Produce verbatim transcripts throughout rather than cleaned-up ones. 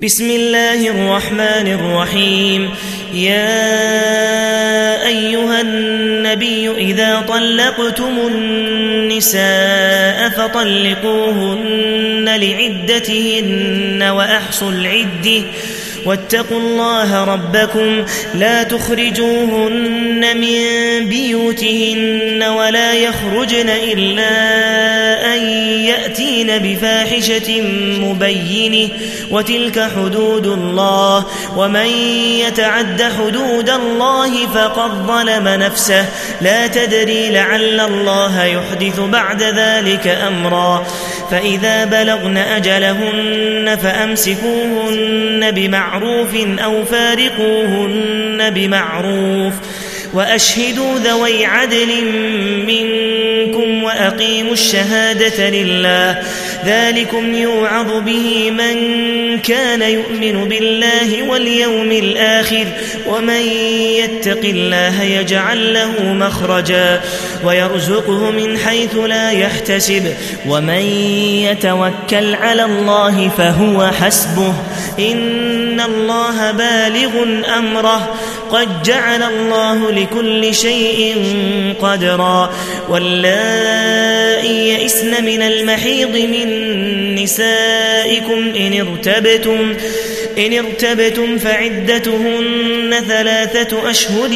بسم الله الرحمن الرحيم. يا أيها النبي إذا طلقتم النساء فطلقوهن لعدتهن وأحصوا العدة واتقوا الله ربكم لا تخرجوهن من بيوتهن ولا يخرجن إلا أن يأتين بفاحشة مبينة وتلك حدود الله ومن يتعد حدود الله فقد ظلم نفسه لا تدري لعل الله يحدث بعد ذلك أمرا. فإذا بلغن أجلهن فأمسكوهن بمعروف أو فارقوهن بمعروف وأشهدوا ذوي عدل منكم وأقيموا الشهادة لله ذلكم يوعظ به من كان يؤمن بالله واليوم الآخر ومن يتق الله يجعل له مخرجا ويرزقه من حيث لا يحتسب ومن يتوكل على الله فهو حسبه إن الله بالغ أمره قد جعل الله لكل شيء قدرا. واللائي يئسن من المحيض من نسائكم إن ارتبتم إن ارتبتم فعدتهن ثلاثة أشهر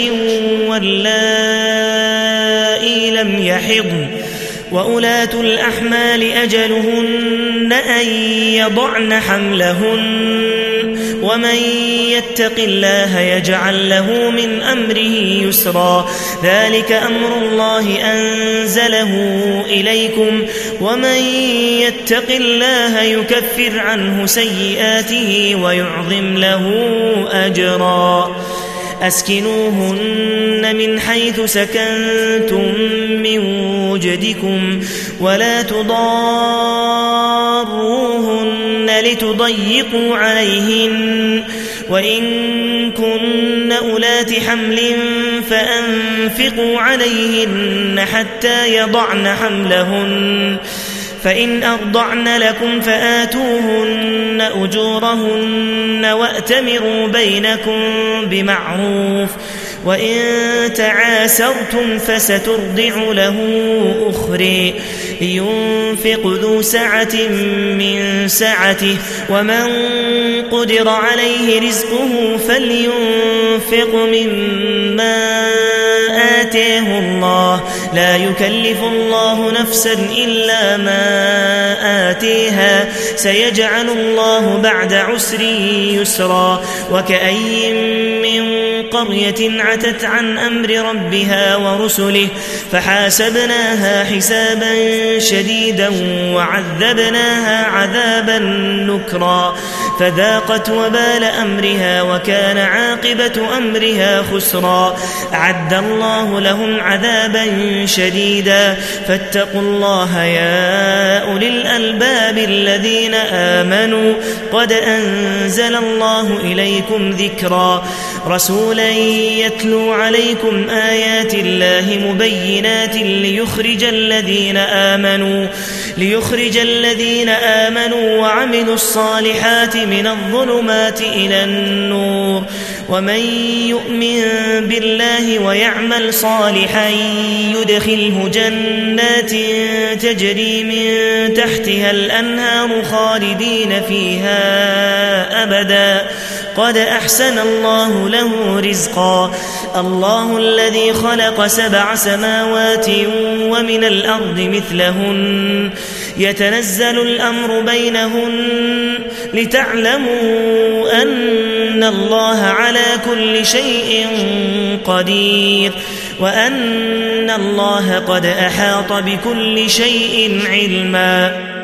واللائي لم يحضن وأولاة الأحمال أجلهن أن يضعن حملهن ومن يتق الله يجعل له من أمره يسرا ذلك أمر الله أنزله إليكم ومن يتق الله يكفر عنه سيئاته ويعظم له أجرا. أسكنوهن من حيث سكنتم من وجدكم ولا تضاروهن لتضيقوا عليهن وإن كن أولات حمل فأنفقوا عليهن حتى يضعن حملهن فإن أرضعن لكم فآتوهن أجورهن وأتمروا بينكم بمعروف وإن تعاسرتم فسترضع له أخرى ينفق ذو سعة من سعته ومن قدر عليه رزقه فلينفق مما آتاه الله لا يكلف الله نفسا إلا ما آتيها سيجعل الله بعد عسر يسرا. وكأي من قرية عتت عن أمر ربها ورسله فحاسبناها حسابا شديدا وعذبناها عذابا نكرا فذاقت وبال أمرها وكان عاقبة أمرها خسرا. أعد الله لهم عذابا شديدا فاتقوا الله يا أولي الألباب الذين آمنوا قد أنزل الله إليكم ذكرا رسولا يتلو عليكم آيات الله مبينات ليخرج الذين آمنوا ليخرج الذين آمنوا وعملوا الصالحات من الظلمات إلى النور ومن يؤمن بالله ويعمل صالحا يدخله جنات تجري من تحتها الأنهار خالدين فيها أبدا قد أحسن الله له رزقا. الله الذي خلق سبع سماوات ومن الأرض مثلهن يتنزل الأمر بينهن لتعلموا أن الله على كل شيء قدير وأن الله قد أحاط بكل شيء علما.